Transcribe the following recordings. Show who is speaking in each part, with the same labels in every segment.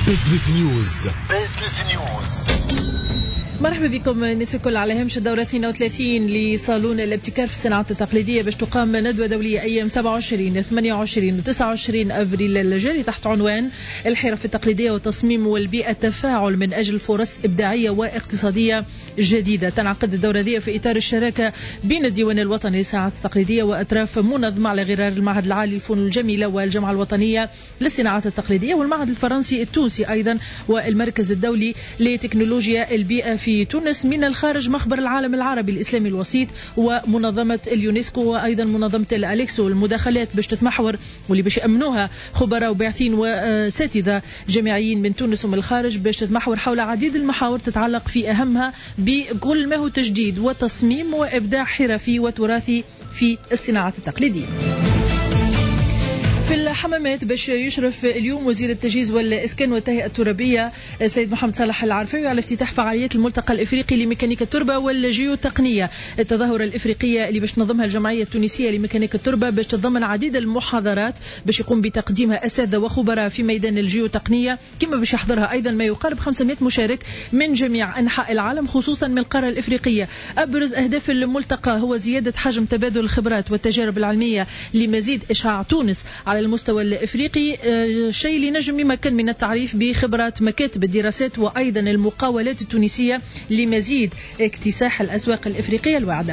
Speaker 1: بزنس نيوز.
Speaker 2: مرحبا بكم الناس الكل على هامش الدورة 32 لصالون الابتكار في الصناعات التقليدية باش تقام ندوة دولية أيام 27 28 و 29 أفريل الجاري تحت عنوان الحرف التقليدية والتصميم والبيئة التفاعل من أجل فرص إبداعية واقتصادية جديدة. تنعقد الدورة ذي في إطار الشراكة بين الديوان الوطني للصناعات التقليدية وأطراف منظمة على غرار المعهد العالي للفنون الجميلة والجامعة الوطنية للصناعات التقليدية والمعهد الفرنسي التونسي أيضا والمركز الدولي لتكنولوجيا البيئة في تونس من الخارج مخبر العالم العربي الإسلامي الوسيط ومنظمة اليونسكو وأيضا منظمة الأليكسو. المداخلات باش تتمحور واللي باش يأمنوها خبراء وباحثين واساتذة جامعيين من تونس ومن الخارج باش تتمحور حول عديد المحاور تتعلق في أهمها بكل ما هو تجديد وتصميم وإبداع حرفي وتراثي في الصناعات التقليدية. في الحمامات باش يشرف اليوم وزير التجهيز والإسكان والتهيئة الترابية سيد محمد صالح العرفاوي على افتتاح فعاليات الملتقى الإفريقي لميكانيكا التربة والجيوتقنية، التظاهرة الإفريقية اللي باش تنظمها الجمعية التونسية لميكانيكا التربة باش تتضمن عديد المحاضرات باش يقوم بتقديمها أساتذة وخبراء في ميدان الجيوتقنية، كما باش يحضرها أيضا ما يقارب 500 مشارك من جميع أنحاء العالم خصوصا من القارة الإفريقية. أبرز أهداف الملتقى هو زيادة حجم تبادل الخبرات والتجارب العلمية لمزيد إشعاع تونس على المستوى الإفريقي، شيء اللي نجم يمكن من التعريف بخبرات مكاتب الدراسات وأيضا المقاولات التونسية لمزيد اكتساح الأسواق الإفريقية الواعدة.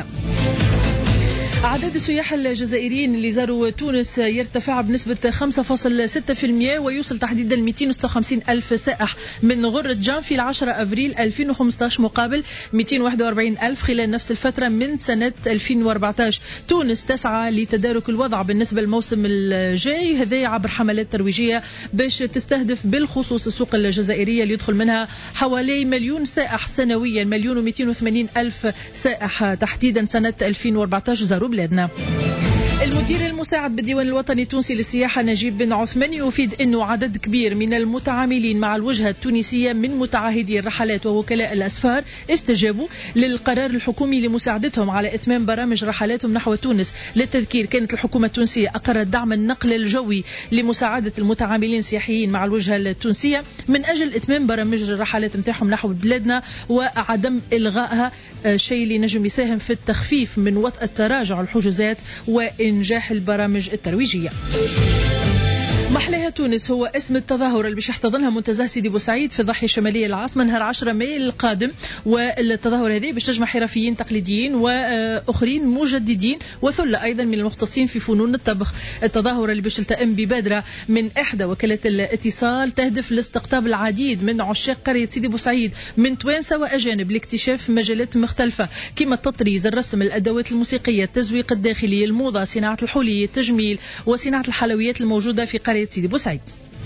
Speaker 2: عدد السياح الجزائريين اللي زاروا تونس يرتفع بنسبة 5.6% ويوصل تحديدا 256 ألف سائح من غرة جانفي 10 أفريل 2015 مقابل 241 ألف خلال نفس الفترة من سنة 2014. تونس تسعى لتدارك الوضع بالنسبة للموسم الجاي، هذا عبر حملات ترويجية باش تستهدف بالخصوص السوق الجزائرية اللي يدخل منها حوالي مليون سائح سنويا، 1,280,000 ألف سائح تحديدا سنة 2014 زاروا بلادنا. المدير المساعد بالديوان الوطني التونسي للسياحة نجيب بن عثمان يفيد أنه عدد كبير من المتعاملين مع الوجهة التونسية من متعهدي الرحلات ووكلاء الأسفار استجابوا للقرار الحكومي لمساعدتهم على إتمام برامج رحلاتهم نحو تونس. للتذكير كانت الحكومة التونسية أقرت دعم النقل الجوي لمساعدة المتعاملين السياحيين مع الوجهة التونسية من أجل إتمام برامج الرحلات متاعهم نحو بلادنا وعدم إلغائها، شيء اللي نجم يساهم في التخفيف من وطأة تراجع الحجوزات وإنجاح البرامج الترويجية. محلها تونس هو اسم التظاهرة اللي باش يحتضنها منتزه سيدي بوسعيد في الضاحية الشمالية العاصمة نهار 10 ماي القادم، والتظاهرة هذه باش تجمع حرفيين تقليديين وآخرين مجددين وثلة أيضا من المختصين في فنون الطبخ. التظاهرة اللي باش تلتئم ببادرة من إحدى وكالات الاتصال تهدف لاستقطاب العديد من عشاق قرية سيدي بوسعيد من توانسة وأجانب لاكتشاف مجالات مختلفة كما التطريز، الرسم، الأدوات الموسيقية، التزويق الداخلي، الموضة، صناعة الحلي، التجميل وصناعة الحلويات الموجودة في قرية سيدي بوسعيد.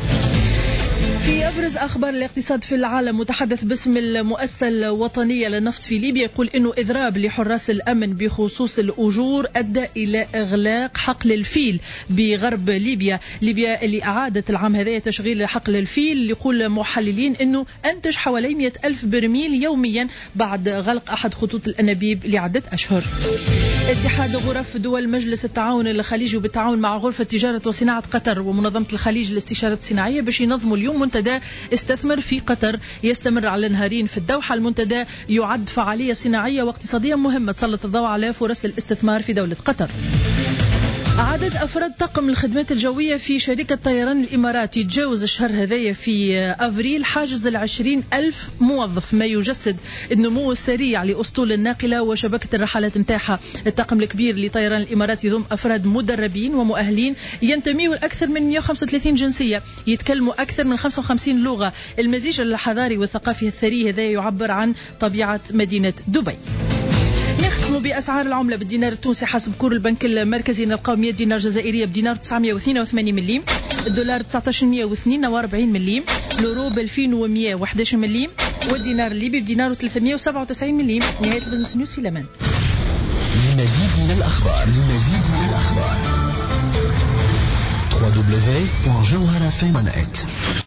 Speaker 2: في أبرز أخبار الاقتصاد في العالم، متحدث باسم المؤسسة الوطنية للنفط في ليبيا يقول إنه إضراب لحراس الأمن بخصوص الأجور أدى إلى إغلاق حقل الفيل بغرب ليبيا اللي أعادت العام هذا تشغيل حقل الفيل. يقول محللين إنه أنتج حوالي 100 ألف برميل يوميا بعد غلق أحد خطوط الأنابيب لعدة أشهر. اتحاد غرف دول مجلس التعاون الخليجي بالتعاون مع غرفة تجارة وصناعة قطر ومنظمة الخليج للاستشارات الصناعية باش ينظموا اليوم منتدى استثمر في قطر يستمر على نهارين في الدوحة. المنتدى يعد فعالية صناعية واقتصادية مهمة تسلط الضوء على فرص الاستثمار في دولة قطر. عدد أفراد طاقم الخدمات الجوية في شركة طيران الإماراتي تجاوز الشهر هذايا في أفريل حاجز 20 ألف موظف، ما يجسد النمو السريع لأسطول الناقلة وشبكة الرحلات نتاعها. الطاقم الكبير لطيران الإماراتي يضم أفراد مدربين ومؤهلين ينتميوا لأكثر من 135 جنسية، يتكلموا أكثر من 55 لغة. المزيج الحضاري والثقافي الثري هذا يعبر عن طبيعة مدينة دبي. نختم بأسعار العملة بالدينار التونسي حسب كور البنك المركزي نلقاو 100 دينار جزائرية بدينار 982 مليم، الدولار 1942 مليم، اليورو ب 2111 مليم، والدينار الليبي بدينار 397 مليم. نهاية البزنس نيوز في الأمان.
Speaker 1: لمزيد من الأخبار www.jawharafm.net